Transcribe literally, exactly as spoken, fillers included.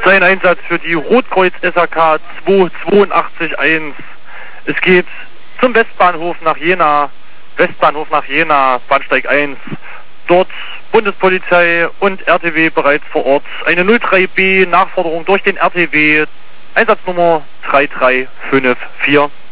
Sein Einsatz für die Rotkreuz S A K zwei zwei acht eins. Es geht zum Westbahnhof nach Jena, Westbahnhof nach Jena, Bahnsteig eins. Dort Bundespolizei und R T W bereits vor Ort. Eine null drei B Nachforderung durch den R T W, Einsatznummer drei drei fünf vier.